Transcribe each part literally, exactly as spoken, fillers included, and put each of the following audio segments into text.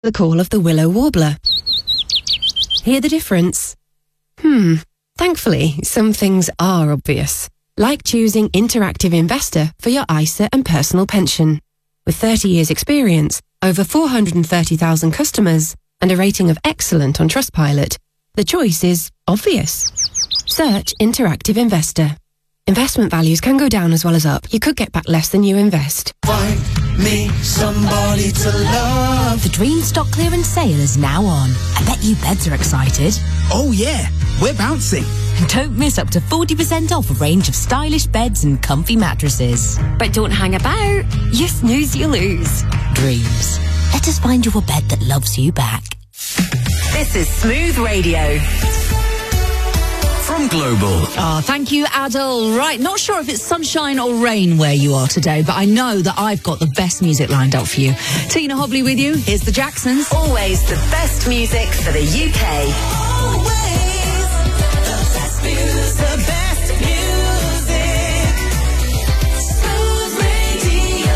the call of the willow warbler. Hear the difference? Hmm. Thankfully, some things are obvious, like choosing Interactive Investor for your I S A and personal pension. With thirty years experience, over four hundred thirty thousand customers, and a rating of excellent on Trustpilot, the choice is obvious. Search Interactive Investor. Investment values can go down as well as up. You could get back less than you invest. Find me somebody to love. The Dream stock clearance sale is now on. I bet you beds are excited. Oh yeah, we're bouncing. Don't miss up to forty percent off a range of stylish beds and comfy mattresses. But don't hang about. You snooze, you lose. Dreams. Let us find you a bed that loves you back. This is Smooth Radio. From Global. Oh, thank you, Adele. Right, not sure if it's sunshine or rain where you are today, but I know that I've got the best music lined up for you. Tina Hobley with you. Here's the Jacksons. Always the best music for the U K. Always the best music. The best music. Smooth Radio.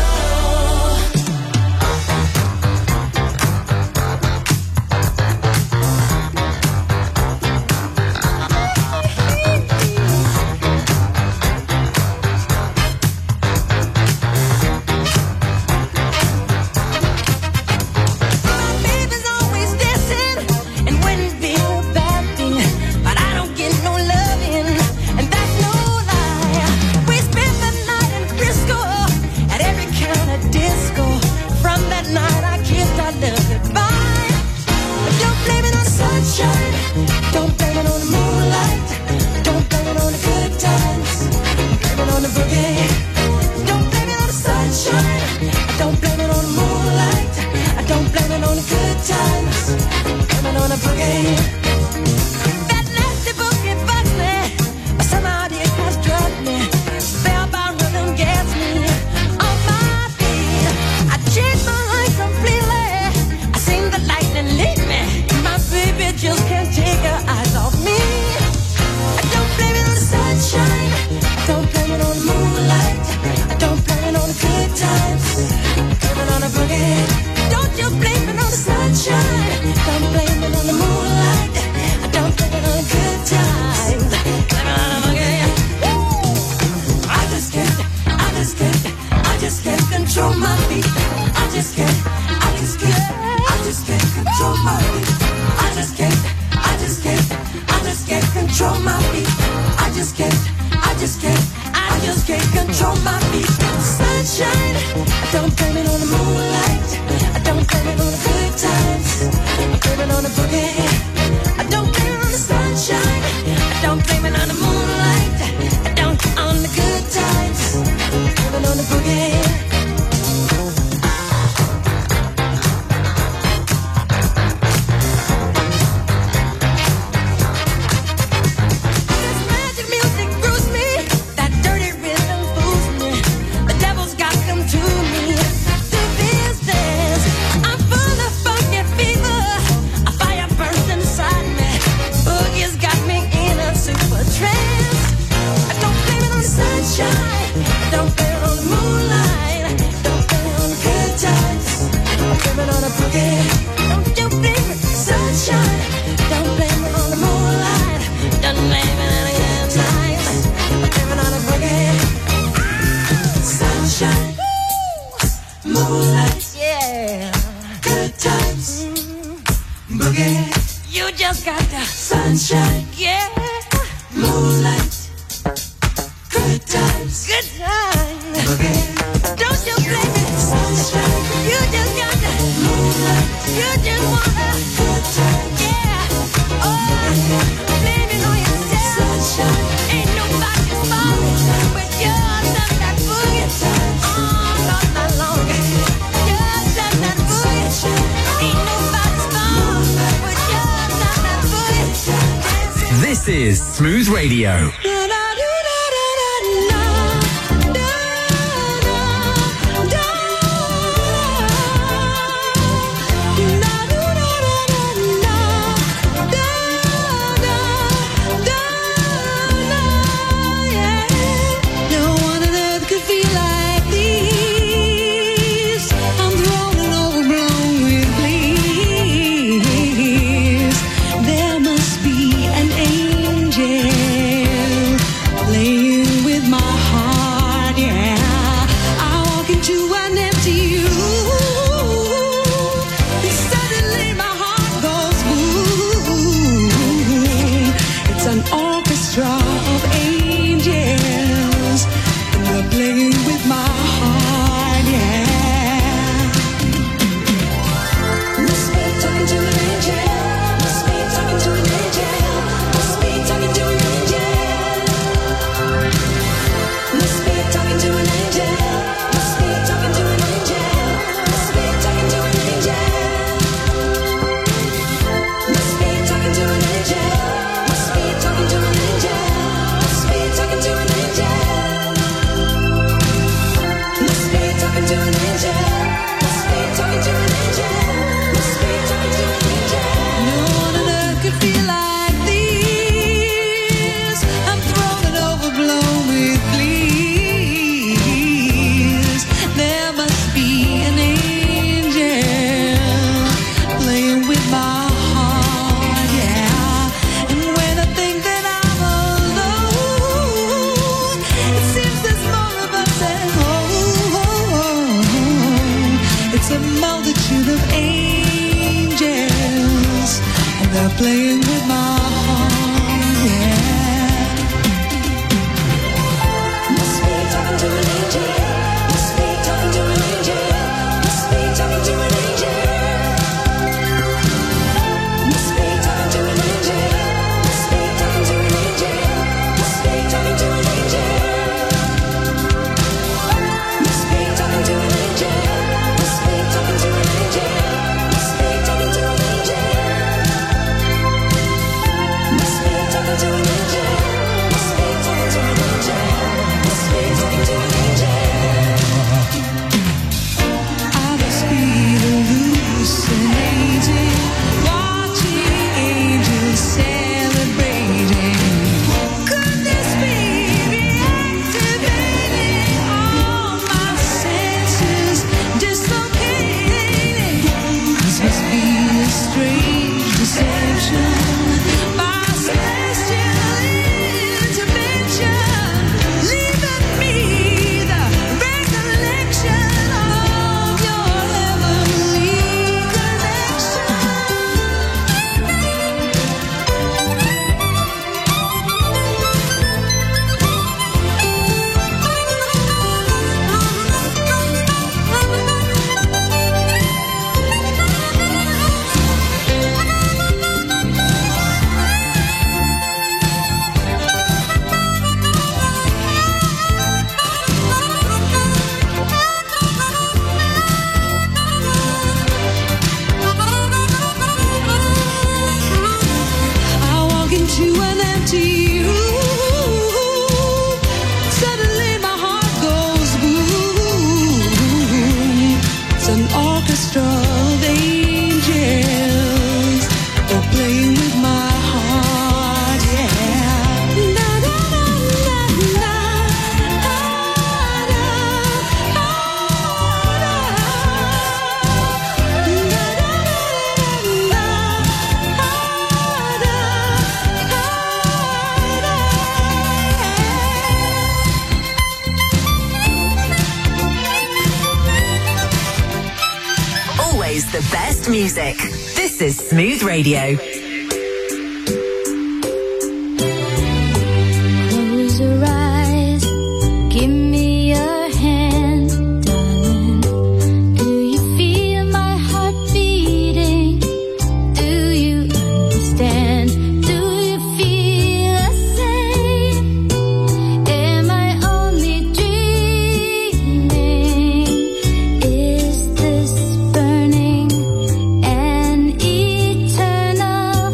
This is Smooth Radio. Overblown with glee. playing with my heart, yeah. Must be talking to an angel. Must be talking to an angel. Must be talking to an angel. Must be talking to an angel. Must be talking to an angel. Must be talking to an angel. Must be talking to an angel. Must be talking to an angel. Must be talking to an angel. Must be talking to an angel. Must be talking to an angel. Must be talking to an angel. I must be hallucinating, watching angels celebrating. Could this be reactivating all my senses, dislocating? This must be a strange deception by celestial intervention, leaving me the recollection of your heavenly connection. I walk into an empty room. Suddenly my heart goes boom. It's an orchestra of angels, all playing with my heart, yeah. Na, na, na, na, na. Ah, na, ah, na. Na, na, na, na, Always the best music. This is Smooth Radio. Close your eyes, give me your hand, darling. Do you feel my heart beating? Do you understand? Do you feel the same? Am I only dreaming? Is this burning an eternal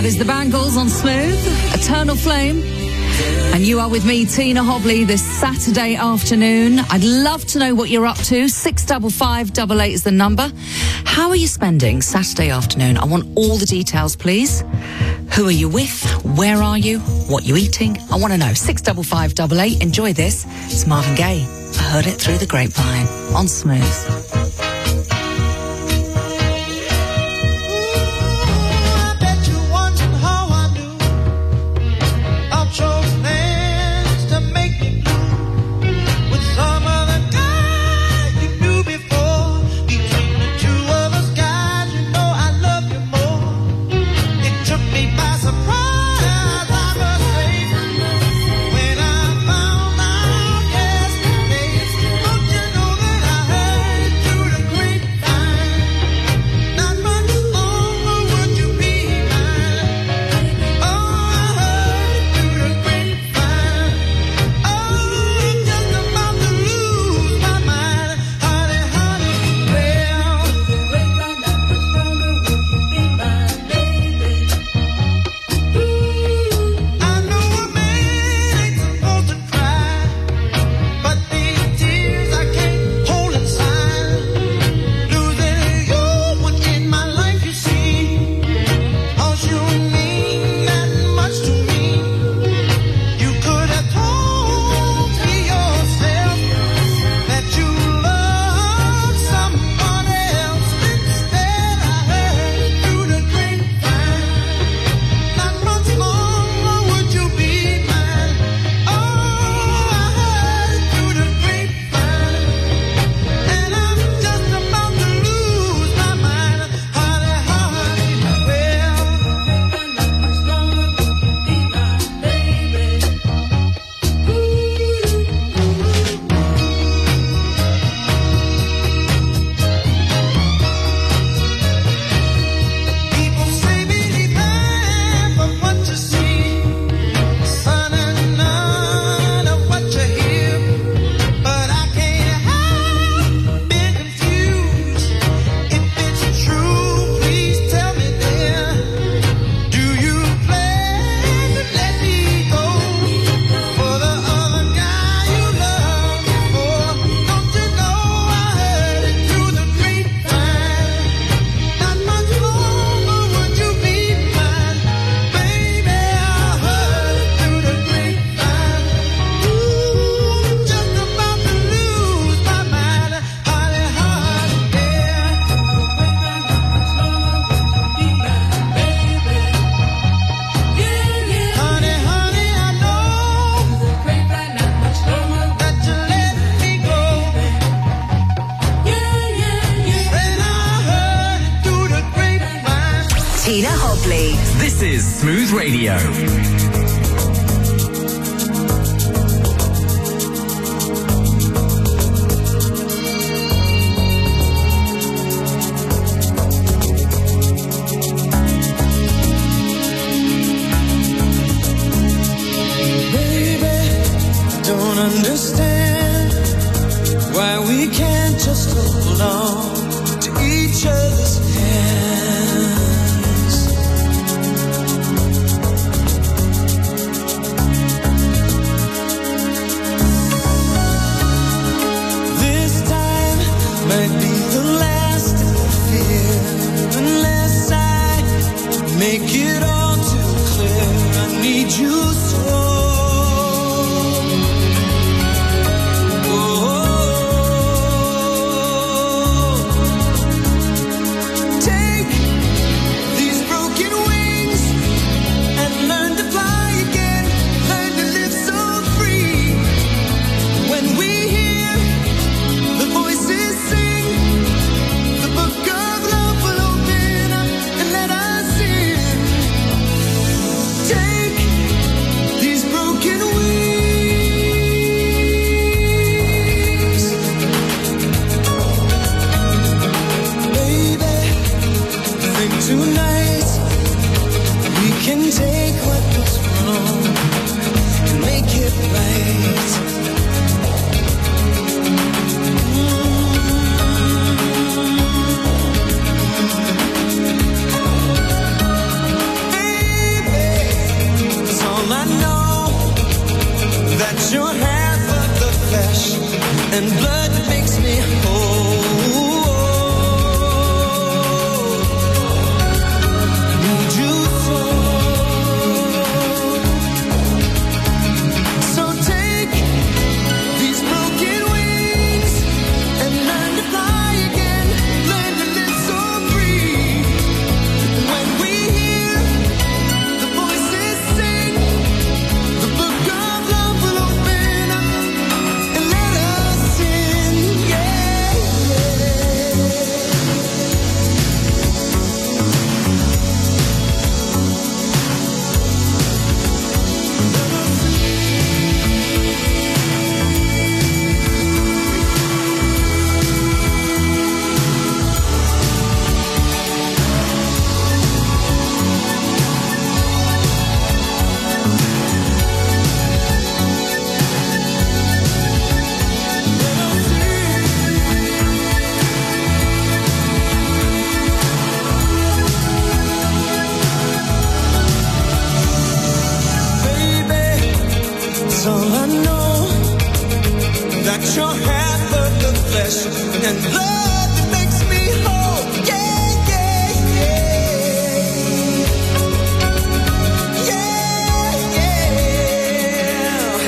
is the Bangles on Smooth, Eternal Flame. And you are with me, Tina Hobley, this Saturday afternoon. I'd love to know what you're up to. six five five eight eight is the number. How are you spending Saturday afternoon? I want all the details, please. Who are you with? Where are you? What are you eating? I want to know. six five five eight eight. Enjoy this. It's Marvin Gaye. I heard it through the grapevine on Smooth. Tina Hobley. This is Smooth Radio. Don't understand why we can't just hold on to each other's hands. This time might be the last I fear, unless I make it all too clear. I need you so. Oh, That you're half of the flesh and blood that makes me whole. I need you so. So take these broken wings and learn to fly again. Learn to live so free. When we hear the voices sing, the book of love will open up and let us in. Yeah, yeah. Baby, so I know that you're half of the flesh and blood that makes me whole. Yeah, yeah, yeah. Yeah, yeah.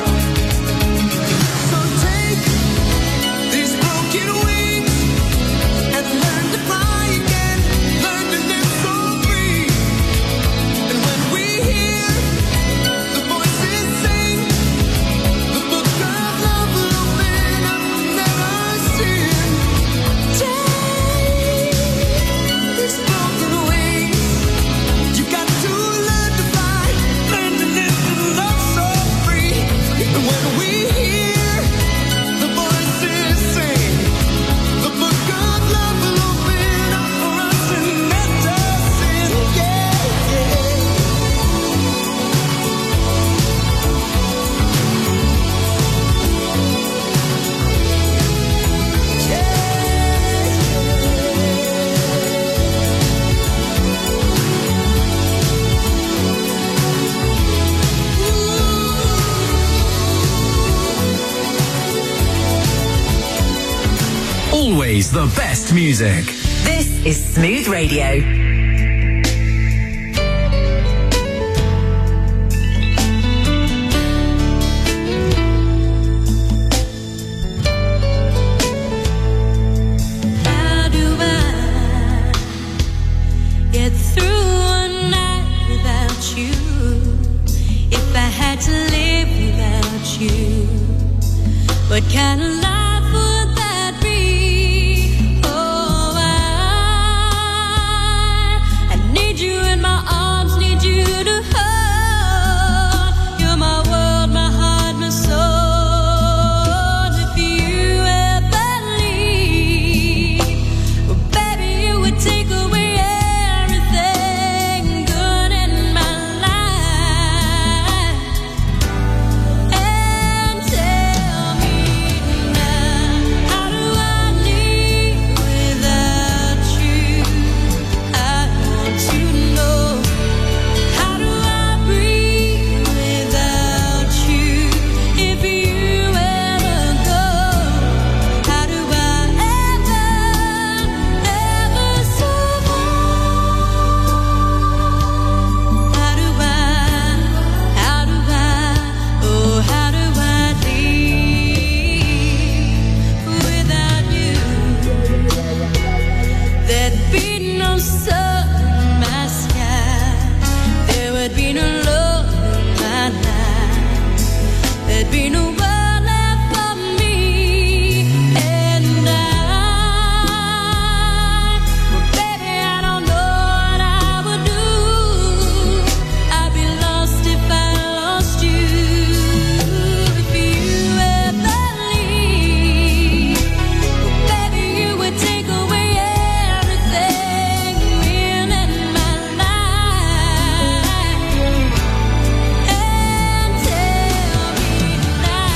So take these broken wings and learn to fly again. Learn to live so free. And when we hear the voices sing, the book of love will open up and let us in. Take these broken wings. You got to learn to fly, learn to live and love so free. And when we hear the voices sing, the book of love will open up for us and let us in. Yeah, yeah. Always the best music. This is Smooth Radio. How do I get through a night without you? If I had to live without you, what kind of life would that be? Oh, I, I need you in my arms, need you to hold. You're my world, my heart, my soul. If you ever leave, well, baby, you would take away everything good in my life. And tell me now, how do I live without you? I want to know, how do I breathe without you? If you ever go, how do I ever, ever survive? How do I, how do I, oh, how do I live without you? There'd be no sun in my sky, there would be no love in my life, there'd be no one left for me. And I, well, baby, I don't know what I would do. I'd be lost if I lost you. If you ever leave, well, baby, you would take away everything in my life. And tell me now,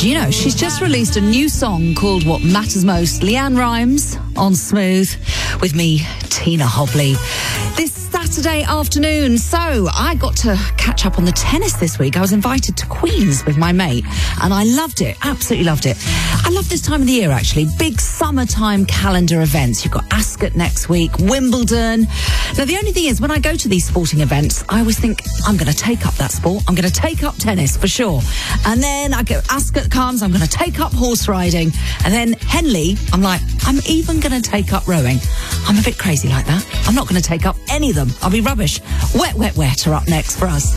Do you know, she's just released a new song called What Matters Most. Leanne Rimes on Smooth with me, Tina Hobley. This Saturday afternoon, so I got to catch up on the tennis this week. I was invited to Queen's with my mate, and I loved it, absolutely loved it. I love this time of the year, actually. Big summertime calendar events. You've got Ascot next week, Wimbledon. Now, the only thing is, when I go to these sporting events, I always think, I'm going to take up that sport. I'm going to take up tennis, for sure. And then I go, Ascot comes, I'm going to take up horse riding. And then Henley, I'm like, I'm even going to take up rowing. I'm a bit crazy like that. I'm not going to take up any of them. I'll be rubbish. Wet, wet, wet are up next for us.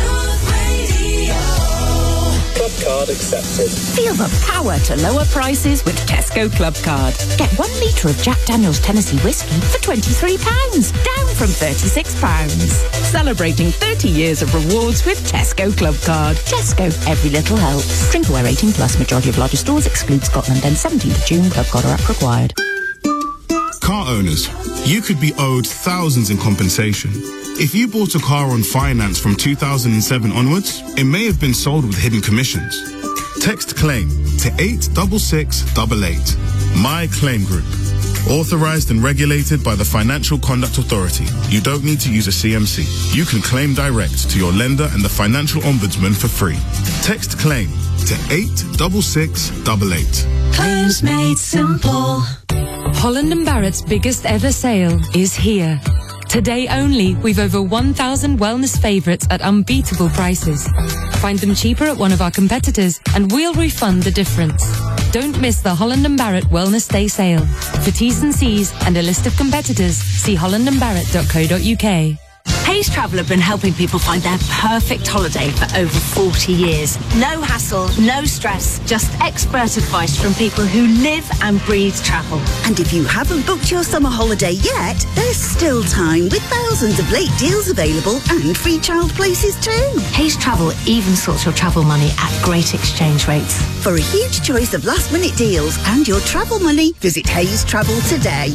Club card accepted. Feel the power to lower prices with Tesco Club Card. Get one litre of Jack Daniel's Tennessee whiskey for twenty-three pounds, down from thirty-six pounds. Celebrating thirty years of rewards with Tesco Club Card. Tesco, every little helps. Drink aware eighteen plus. Majority of larger stores exclude Scotland. Then seventeenth of June. Club Card or app required. Car owners, you could be owed thousands in compensation. If you bought a car on finance from two thousand seven onwards, it may have been sold with hidden commissions. Text CLAIM to eight six six eight eight. My Claim Group. Authorized and regulated by the Financial Conduct Authority. You don't need to use a C M C. You can claim direct to your lender and the Financial Ombudsman for free. Text CLAIM to eight six six eight eight. Claims made simple. Holland and Barrett's biggest ever sale is here. Today only, we've over one thousand wellness favourites at unbeatable prices. Find them cheaper at one of our competitors and we'll refund the difference. Don't miss the Holland and Barrett Wellness Day sale. For T's and C's and a list of competitors, see holland and barrett dot co dot uk. Hayes Travel have been helping people find their perfect holiday for over forty years. No hassle, no stress, just expert advice from people who live and breathe travel. And if you haven't booked your summer holiday yet, there's still time with thousands of late deals available and free child places too. Hayes Travel even sorts your travel money at great exchange rates. For a huge choice of last-minute deals and your travel money, visit Hayes Travel today.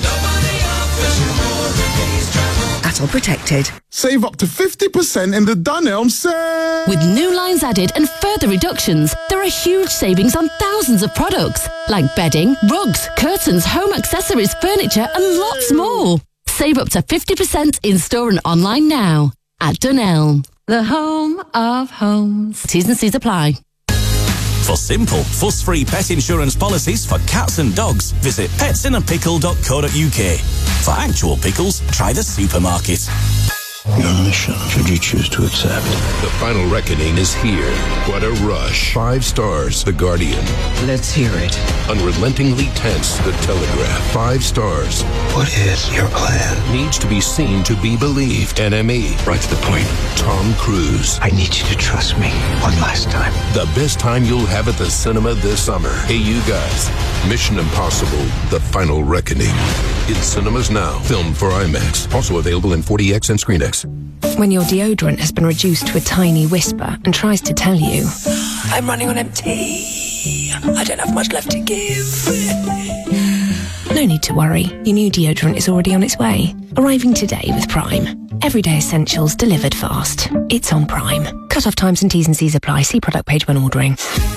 Atol Protected. Save up to fifty percent in the Dunelm sale. With new lines added and further reductions, there are huge savings on thousands of products, like bedding, rugs, curtains, home accessories, furniture, and lots more. Save up to fifty percent in-store and online now at Dunelm, the home of homes. T's and C's apply. For simple, fuss-free pet insurance policies for cats and dogs, visit pets in a pickle dot co dot uk. For actual pickles, try the supermarket. Your mission, should you choose to accept. The final reckoning is here. What a rush. Five stars, The Guardian. Let's hear it. Unrelentingly tense, The Telegraph. Five stars. What is your plan? Needs to be seen to be believed. N M E. Right to the point. Tom Cruise. I need you to trust me one last time. The best time you'll have at the cinema this summer. Hey, you guys. Mission Impossible, The Final Reckoning. In cinemas now. Filmed for IMAX. Also available in forty X and ScreenX. When your deodorant has been reduced to a tiny whisper and tries to tell you, I'm running on empty. I don't have much left to give. no need to worry. Your new deodorant is already on its way. Arriving today with Prime. Everyday essentials delivered fast. It's on Prime. Cut-off times and T's and C's apply. See product page when ordering.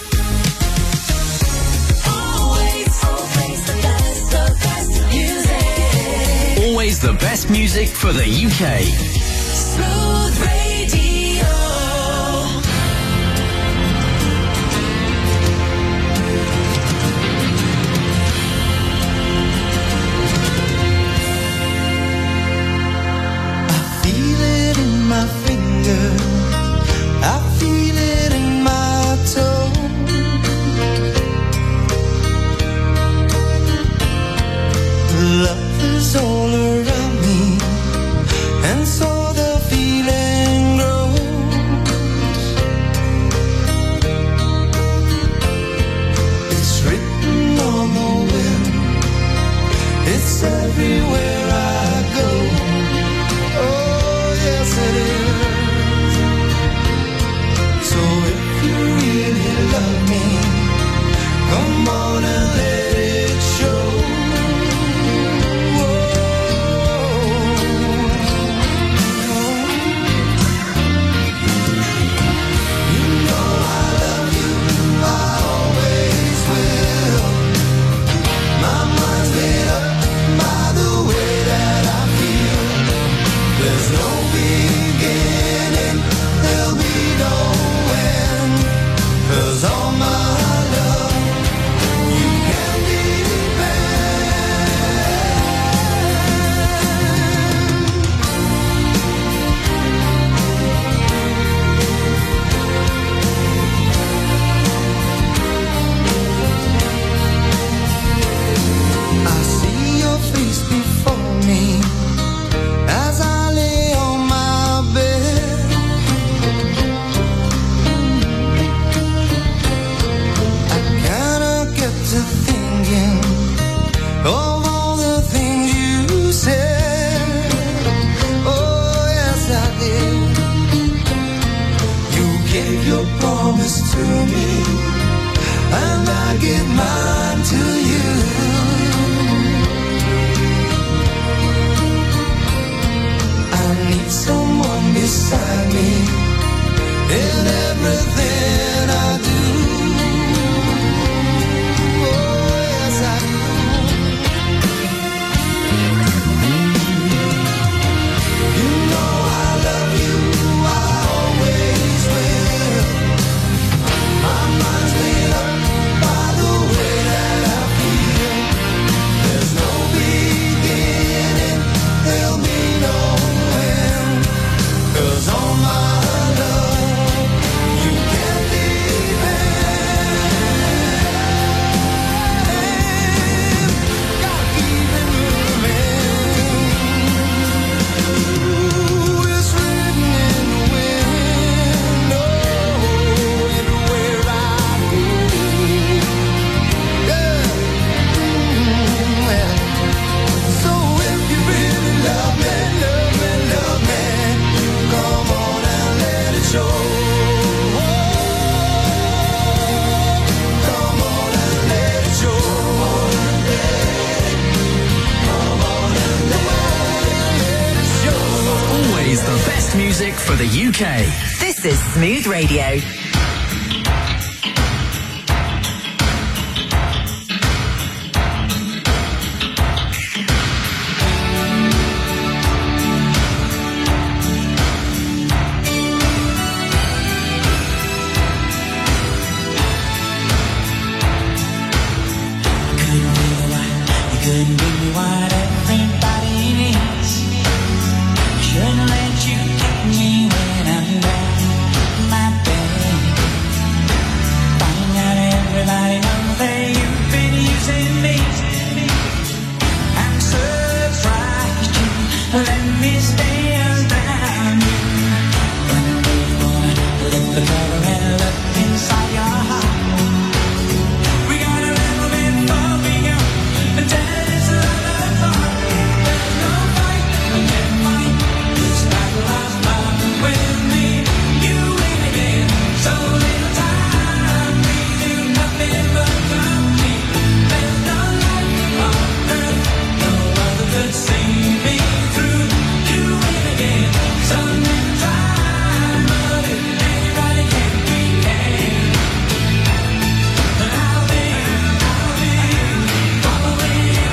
Always the best music for the U K. Smooth Radio. I feel it in my finger. I feel it in my toe. Love is all around me, and so the feeling grows. give your promise to me, and I give mine to you. I need someone beside me in everything I do. Oh, yes, I do. You know I love you, I always will. My mind's made up by the way that I feel. There's no beginning, there'll be no end. 'Cause all my love, you can depend. Gotta keep it moving. Ooh, it's written in the wind. Oh, everywhere I go. Yeah. Mm, yeah. So if you really love me, love me, love me, come on and let it show. Come on and let it show. Come on and let it show. Always the best music for the U K. This is Smooth Radio. You couldn't give me what everybody needs. Shouldn't let you take me when I'm down my bed. Find out everybody knows that you've been using me. I'm surprised you let me stay around you. But I wanna lift the cover and look inside your heart. We got a little bit before we go. But that's a lot of fun. There's no fight, we can't fight. This battle has fun with me. You win again. So little time, we do nothing but compete. There's no life on earth, no other could see me through. You win again. So little time, but if anybody can, we can. And I'll be, I'll be following you.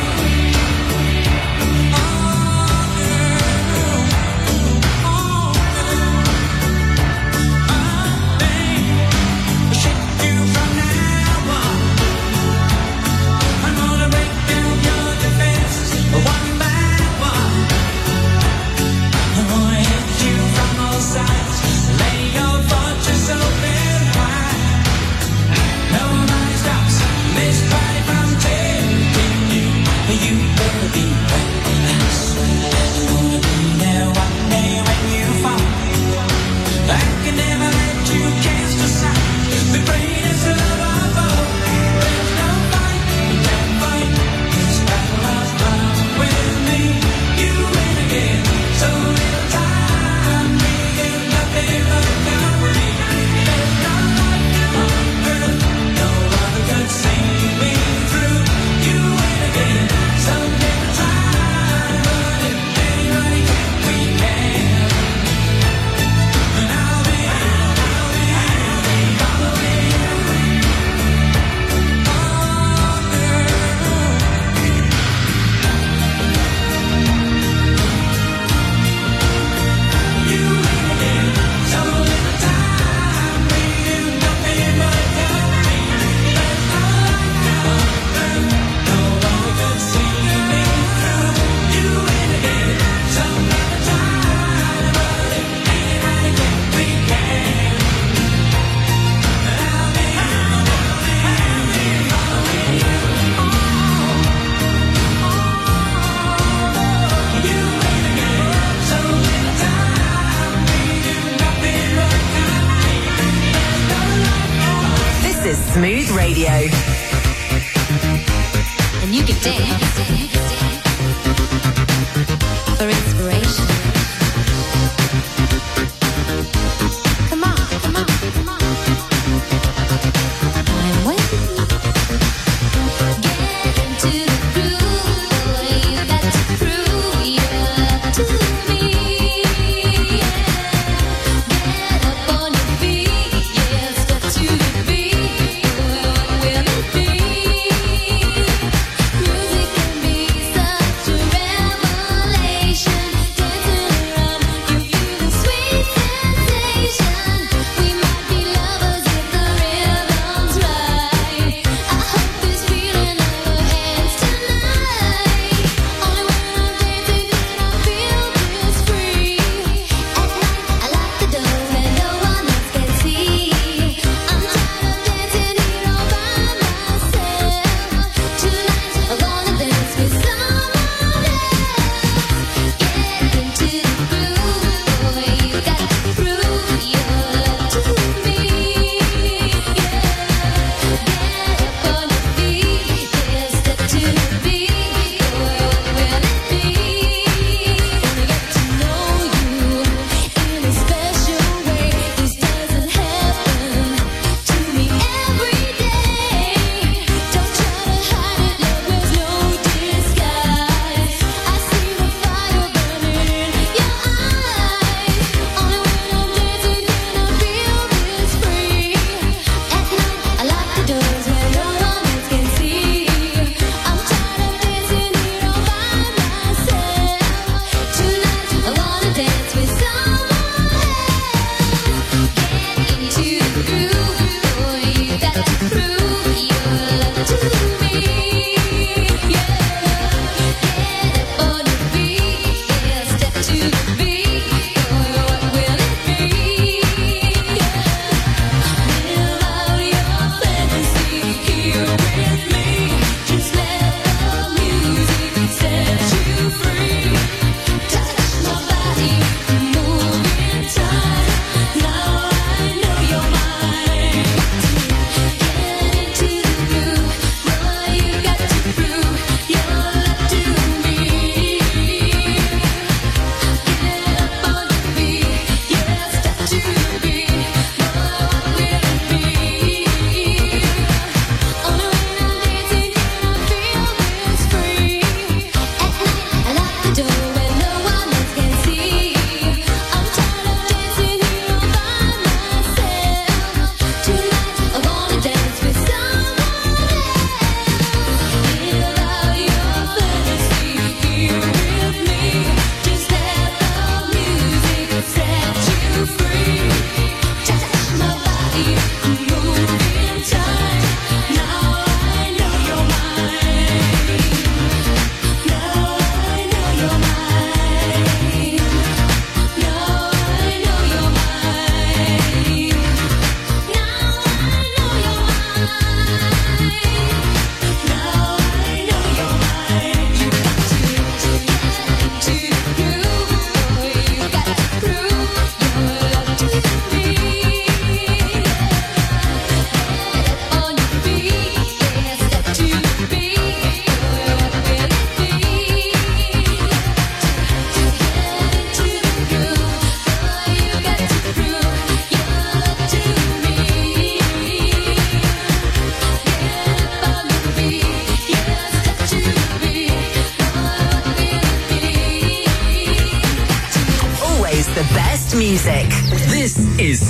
You better be right. I swear I'm gonna be there one day when you fall. I can never let you cast aside the greatest love of all. There's no fight, you can't fight. This battle has run with me. You win again. So little time, we do nothing but complete. There's no life on earth, no other could see me through. You win again. So little time, but if anybody can, we can. And I'll be, I'll be, following you. Oh, girl. You win again. So little time, we do nothing but compete. There's no life on earth, no one could see me through. You win again. So little time, but if anybody can, we can. And I'll be, I'll be, I'll be following you. You win again. So little time, we do nothing but compete. There's no life on This is Smooth Radio. And you can dance for inspiration. Come on, come on.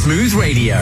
Smooth Radio.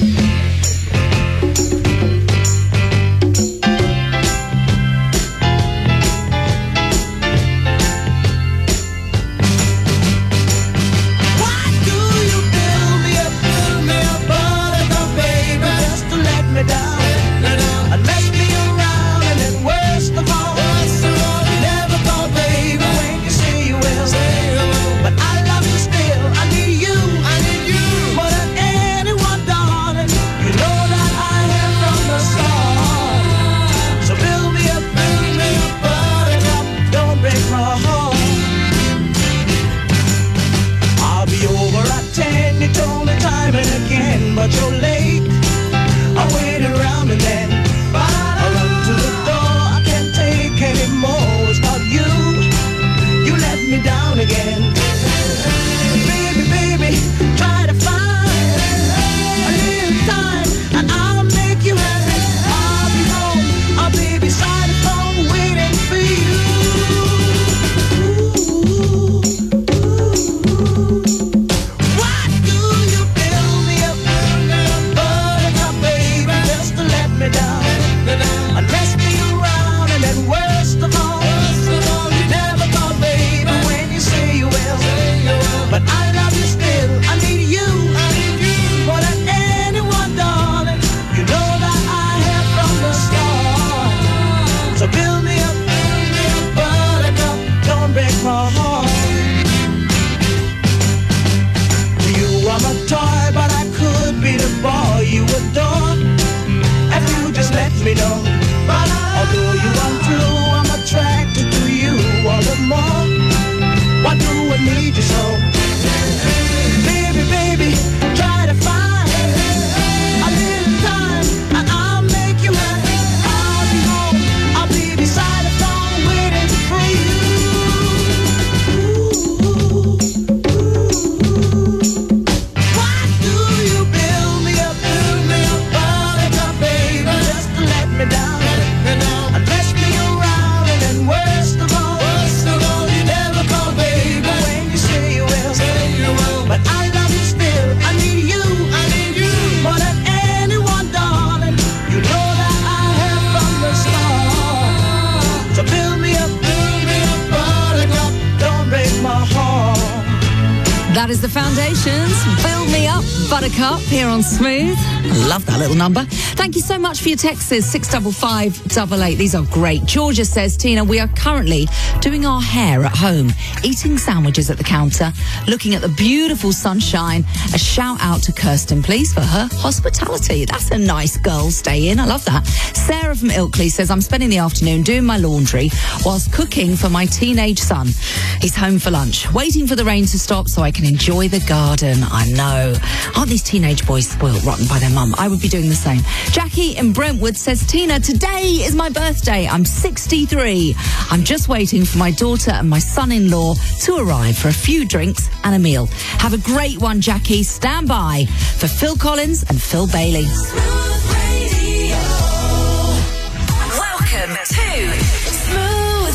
But you're late. I wait around and then I run to the door. I can't take anymore. It's not you. You let me down again. Baby, baby, try to find a little time and I'll make you happy. I'll be home. I'll be beside the phone waiting for you. What do you build me up? Down and mess me around, and then worst of all, you never thought, baby, when you say you will. But I love you still. I need you more than anyone, darling. You know that I have from the start. So build me up, buttercup, don't break my heart. You are my toy, but I could be the boy you adore. If you just let me know. Although you are true, I'm attracted to you all the more. Why do I need you so? Baby, baby, try to find a little time and I'll make you happy. I'll be home, I'll be beside the phone waiting for you. Why do you build me up, build me up, buttercup, baby, just to let me down, and mess me around, and then worst of all, you never call, baby, when you say you will. But I love you still. I need you, I need you more than anyone, darling. You know that I have from the start. So build me up, build me up, buttercup, don't break my heart. That is the Foundations. Build Me Up, Buttercup, here on Smooth. Love that little number. Thank you so much for your texts. six five five eight eight. These are great. Georgia says, Tina, we are currently doing our hair at home, eating sandwiches at the counter, looking at the beautiful sunshine. A shout out to Kirsten, please, for her hospitality. That's a nice girl stay in. I love that. Sarah from Ilkley says, I'm spending the afternoon doing my laundry whilst cooking for my teenage son. He's home for lunch, waiting for the rain to stop so I can enjoy the garden. I know. Aren't these teenage boys spoiled rotten by their mum? I would be doing the same. Jackie in Brentwood says, Tina, today is my birthday. I'm sixty-three. I'm just waiting for my daughter and my son-in-law to arrive for a few drinks and a meal. Have a great one, Jackie. Stand by for Phil Collins and Phil Bailey. Welcome to Smooth,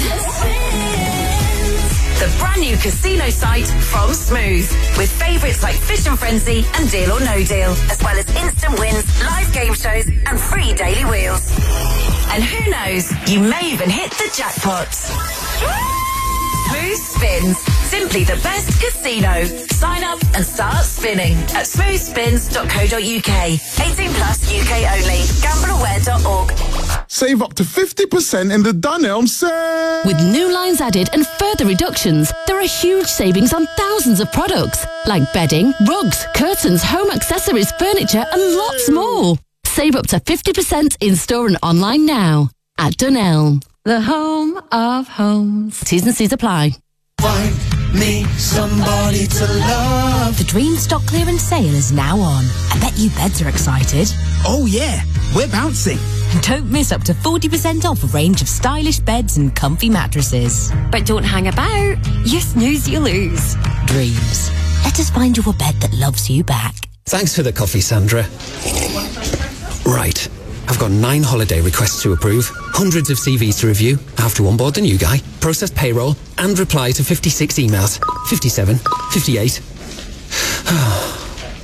the brand new casino site from Smooth, with favourites like Fish and Frenzy and Deal or No Deal, as well as instant wins, live game shows and free daily wheels. And who knows, you may even hit the jackpot. Smooth Spins, simply the best casino. Sign up and start spinning at smooth spins dot co dot uk. eighteen plus U K only. gamble aware dot org. Save up to fifty percent in the Dunelm sale. With new lines added and further reductions, there are huge savings on thousands of products, like bedding, rugs, curtains, home accessories, furniture, and lots more. Save up to fifty percent in store and online now at Dunelm. The home of homes. T's and C's apply. Find me somebody to love. The Dream stock clearance sale is now on. I bet you beds are excited. Oh yeah, we're bouncing. Don't miss up to forty percent off a range of stylish beds and comfy mattresses. But don't hang about. You snooze, you lose. Dreams. Let us find you a bed that loves you back. Thanks for the coffee, Sandra. Right. I've got nine holiday requests to approve, hundreds of C Vs to review, I have to onboard the new guy, process payroll, and reply to fifty-six emails. fifty-seven, fifty-eight.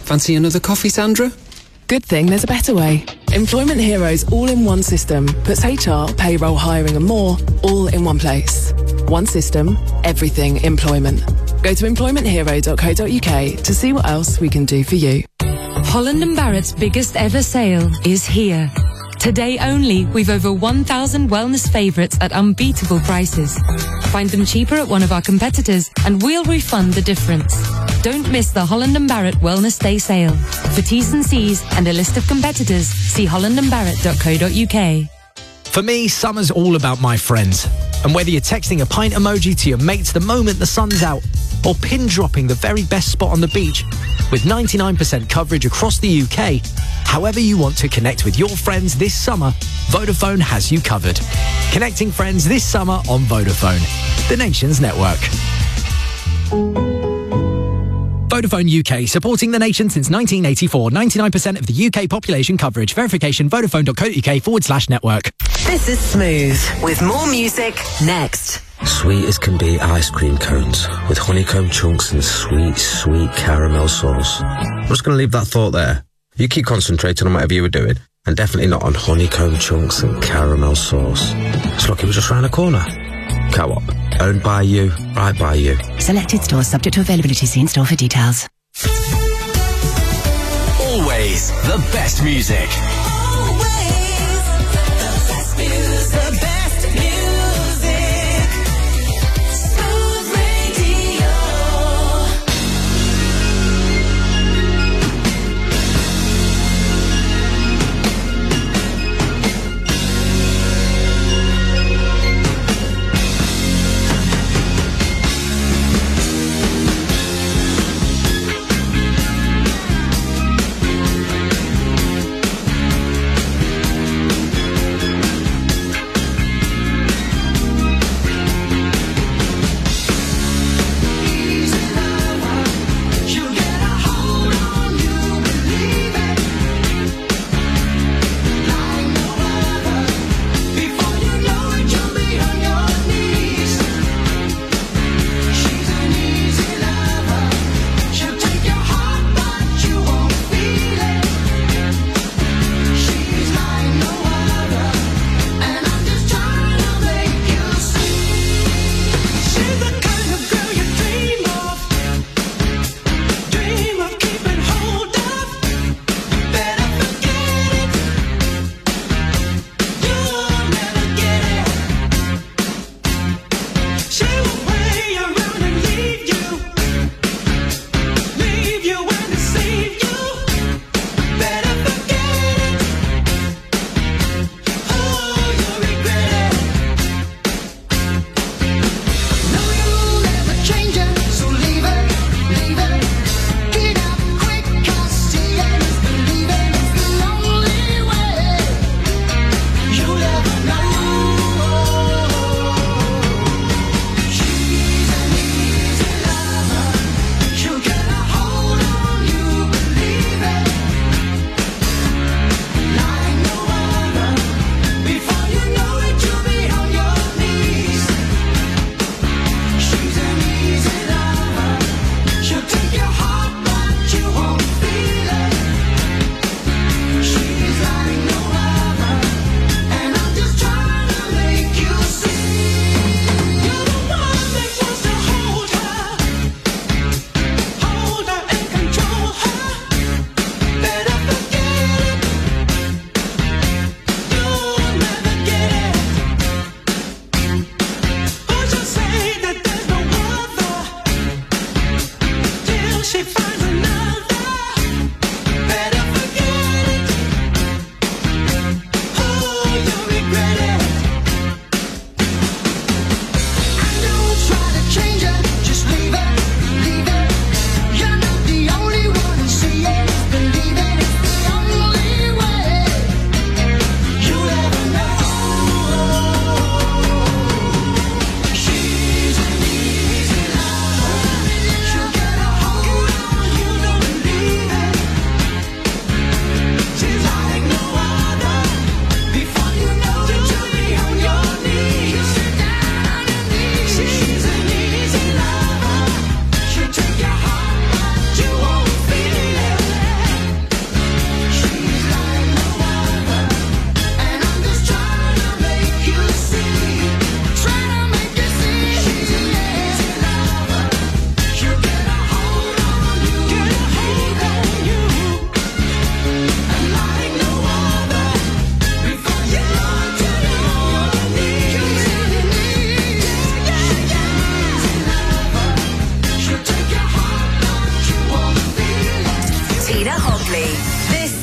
Fancy another coffee, Sandra? Good thing there's a better way. Employment Heroes all-in-one system puts H R, payroll, hiring and more all in one place. One system, everything employment. Go to employment hero dot co dot uk to see what else we can do for you. Holland and Barrett's biggest ever sale is here. Today only, we've over one thousand wellness favourites at unbeatable prices. Find them cheaper at one of our competitors and we'll refund the difference. Don't miss the Holland and Barrett Wellness Day sale. For T's and C's and a list of competitors, see holland and barrett dot co dot uk. For me, summer's all about my friends. And whether you're texting a pint emoji to your mates the moment the sun's out, or pin dropping the very best spot on the beach, with ninety-nine percent coverage across the U K, however you want to connect with your friends this summer, Vodafone has you covered. Connecting friends this summer on Vodafone, the nation's network. Vodafone U K, supporting the nation since nineteen eighty-four. ninety-nine percent of the U K population coverage. Verification, vodafone dot co dot uk forward slash network. This is Smooth, with more music next. Sweet as can be ice cream cones with honeycomb chunks and sweet, sweet caramel sauce. I'm just going to leave that thought there. You keep concentrating on whatever you were doing, and definitely not on honeycomb chunks and caramel sauce. It's like it was just round the corner. Co-op. Owned by you, right by you. Selected stores subject to availability. See in store for details. Always the best music. Always the best music. The best music. Smooth Radio.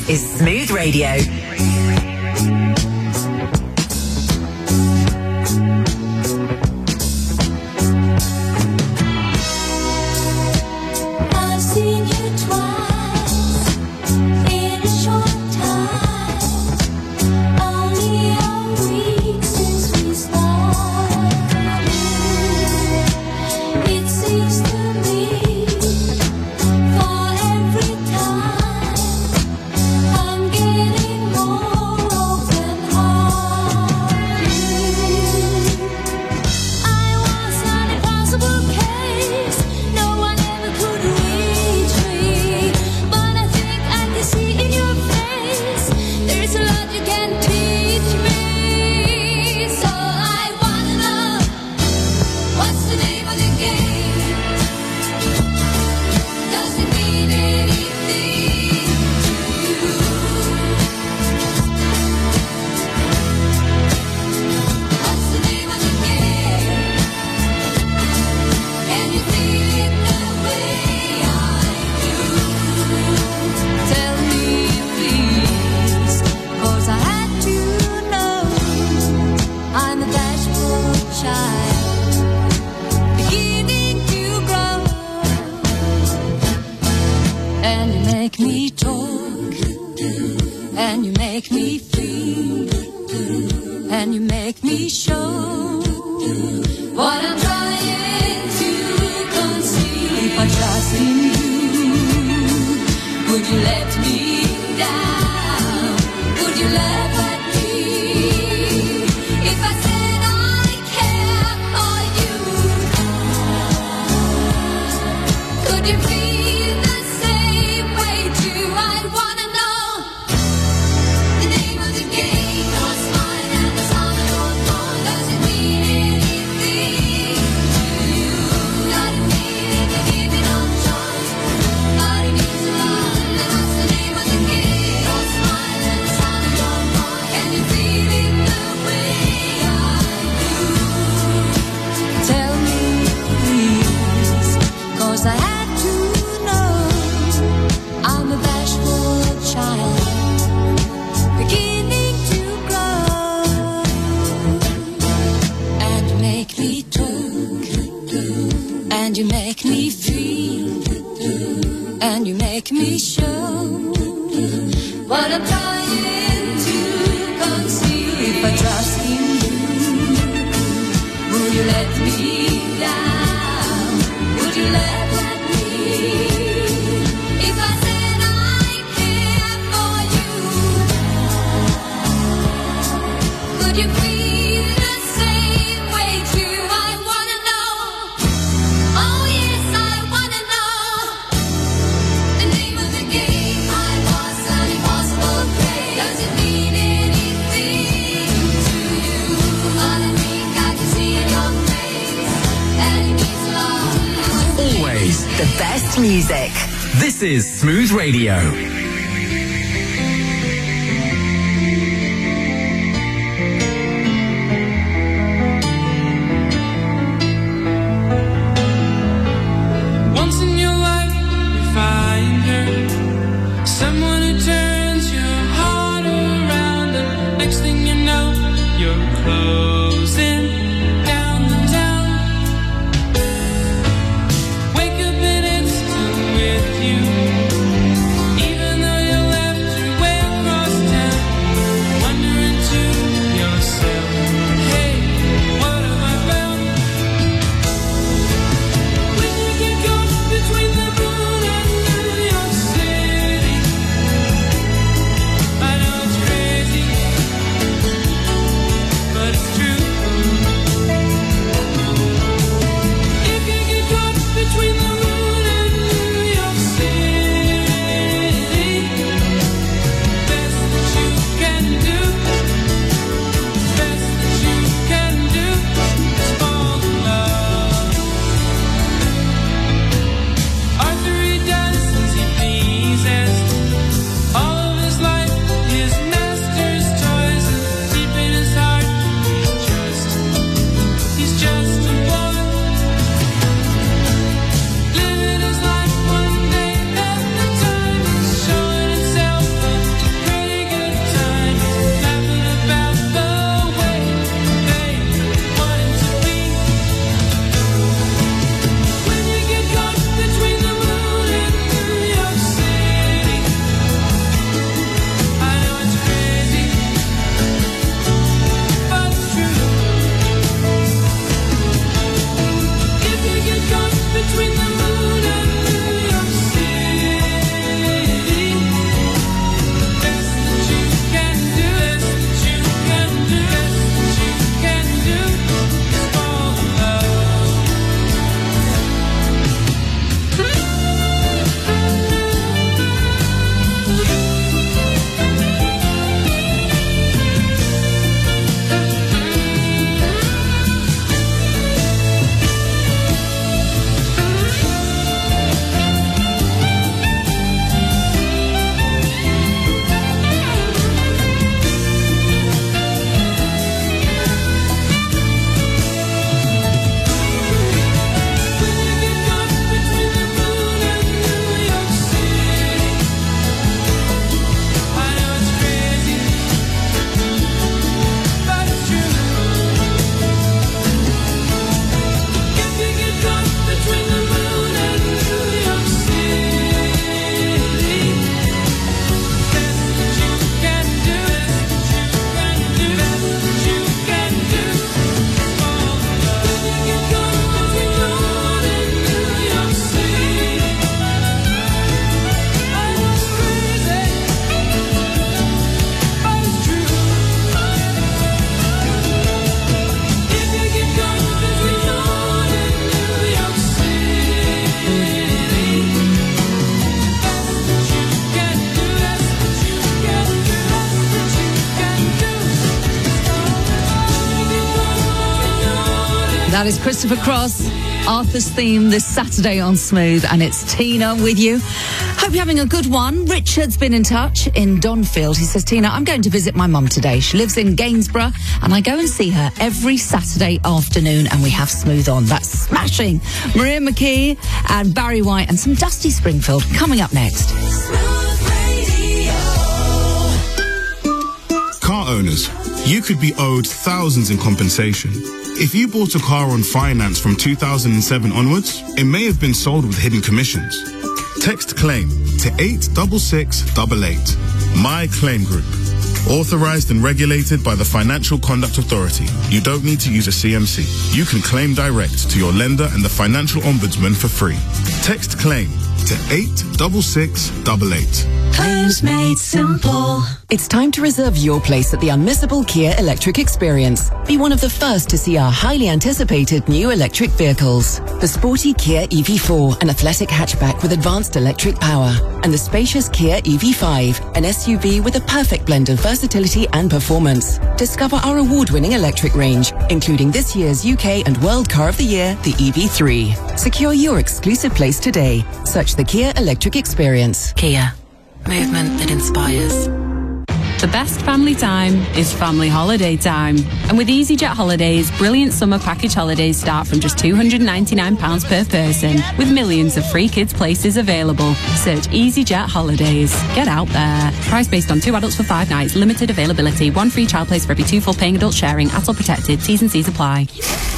is Smooth Radio. I've seen you twice in a short time, only a week since we started. It seems to me for every time I'm getting more open-hearted. I was an impossible case, no one ever could reach me, but I think I can see in your face there's a lot you can teach me. So I wanna know, what's the name of the game? Does it mean anything to you? What's the name of the game? Can you feel it the way I do? Tell me please, 'cause I had to know. I'm a bashful child, beginning to grow, and you make me talk, and you make me feel, and you make me show what I'm trying to conceal. If I trust in you, would you let me down? Would you laugh at me if I said I care for you? Could you feel the same way too? I wanna know the name of the game. What's mine and the song I don't know. Does it mean anything to you? Not a minute, you give me no choice. But it means a lot. And what's the name of the game? What's mine and the song I don't know. Can you feel it the way I do? Tell me please, 'cause I had to know. I'm a bashful child, beginning to grow, and you make me talk, and you make me feel, and you make me show what I'm trying to conceal. If I trust in you, would you let me down? Would you laugh at me if I said I care for you? Could you feel the same way too? I wanna know. Oh yes, I wanna know the name of the game. I was an impossible prey. Does it mean anything to you? All I think I can see in your face, and it means a lot. Always The best music. This is Smooth Radio. Once in your life, you find her, someone who turns your heart around, and next thing you know, you're closing down the town. Wake up and it's still with you, even That is Christopher Cross, Arthur's theme this Saturday on Smooth, and it's Tina with you. Hope you're having a good one. Richard's been in touch in Donfield. He says, Tina, I'm going to visit my mum today. She lives in Gainsborough, and I go and see her every Saturday afternoon, and we have Smooth on. That's smashing. Maria McKee and Barry White and some Dusty Springfield coming up next. Car owners, you could be owed thousands in compensation. If you bought a car on finance from two thousand seven onwards, it may have been sold with hidden commissions. Text CLAIM to eight six six eight eight. My Claim Group. Authorized and regulated by the Financial Conduct Authority. You don't need to use a C M C. You can claim direct to your lender and the Financial Ombudsman for free. Text CLAIM to eight six six eight eight. Claims made simple. It's time to reserve your place at the unmissable Kia Electric Experience. Be one of the first to see our highly anticipated new electric vehicles. The sporty Kia E V four, an athletic hatchback with advanced electric power. And the spacious Kia E V five, an S U V with a perfect blend of versatility and performance. Discover our award-winning electric range, including this year's U K and World Car of the Year, the E V three. Secure your exclusive place today. Search the Kia Electric Experience. Kia. Movement that inspires. The best family time is family holiday time. And with EasyJet Holidays, brilliant summer package holidays start from just two hundred ninety-nine pounds per person, with millions of free kids places available. Search EasyJet Holidays. Get out there. Price based on two adults for five nights, limited availability, one free child place for every two full paying adults sharing, A T L protected, T's and C's apply.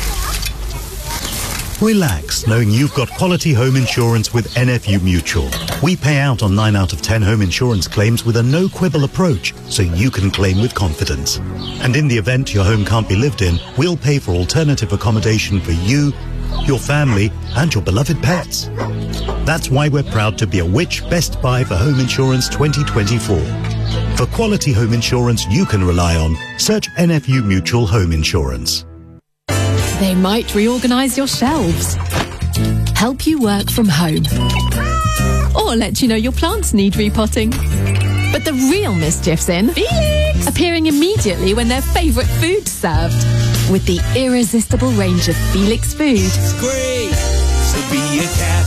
Relax knowing you've got quality home insurance with N F U Mutual. We pay out on nine out of ten home insurance claims with a no-quibble approach, so you can claim with confidence. And in the event your home can't be lived in, we'll pay for alternative accommodation for you, your family, and your beloved pets. That's why we're proud to be a Which Best Buy for Home Insurance twenty twenty-four. For quality home insurance you can rely on, search N F U Mutual Home Insurance. They might reorganise your shelves, help you work from home, or let you know your plants need repotting. But the real mischief's in Felix, appearing immediately when their favourite food's served. With the irresistible range of Felix food. It's great to be a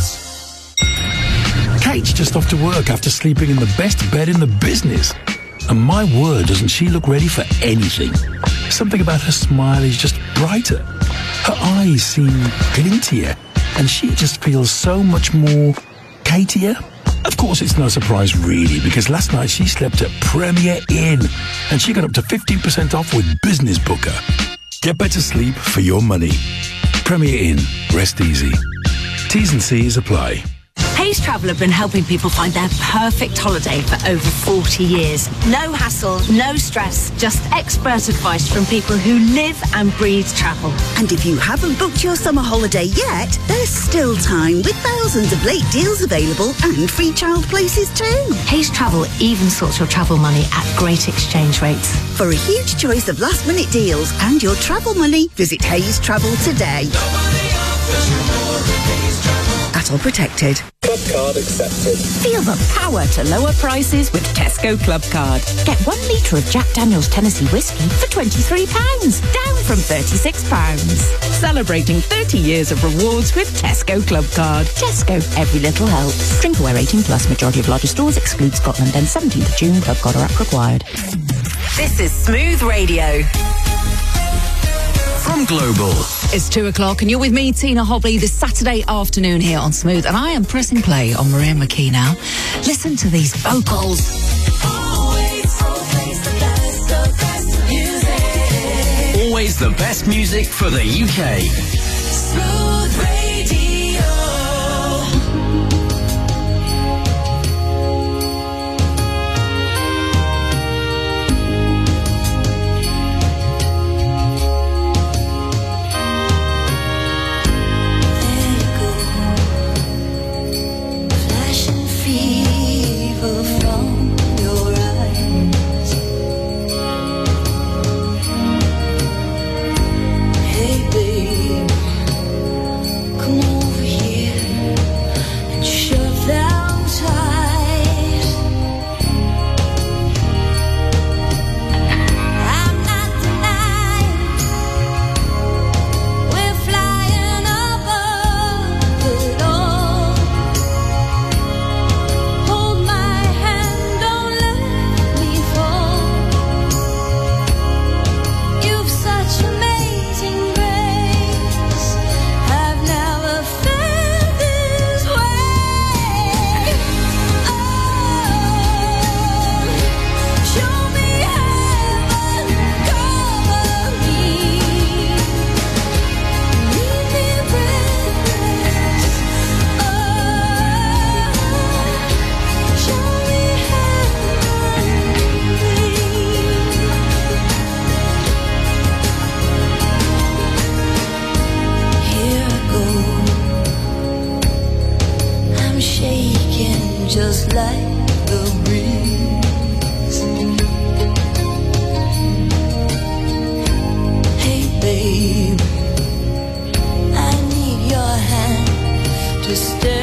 cat. Kate's just off to work after sleeping in the best bed in the business. And my word, doesn't she look ready for anything? Something about her smile is just brighter. Her eyes seem glintier, and she just feels so much more Katier. Of course, it's no surprise really, because last night she slept at Premier Inn, and she got up to fifteen percent off with Business Booker. Get better sleep for your money. Premier Inn. Rest easy. T's and C's apply. Hayes Travel have been helping people find their perfect holiday for over forty years. No hassle, no stress, just expert advice from people who live and breathe travel. And if you haven't booked your summer holiday yet, there's still time with thousands of late deals available and free child places too. Hayes Travel even sorts your travel money at great exchange rates. For a huge choice of last minute deals and your travel money, visit Hayes Travel today. A T L protected. Club card accepted. Feel the power to lower prices with Tesco Club Card. Get one litre of Jack Daniel's Tennessee whiskey for twenty-three pounds, down from thirty-six pounds. Celebrating thirty years of rewards with Tesco Club Card. Tesco, every little helps. Drink aware eighteen plus, majority of larger stores exclude Scotland. End seventeenth of June, Club Card or app required. This is Smooth Radio. From Global. It's two o'clock and you're with me, Tina Hobley, this Saturday afternoon here on Smooth, and I am pressing play on Maria McKee now. Listen to these vocals. Always, always the best, the best music. Always the best music for the U K. Smooth Radio. Come on. like the breeze. Hey babe, I need your hand to stay.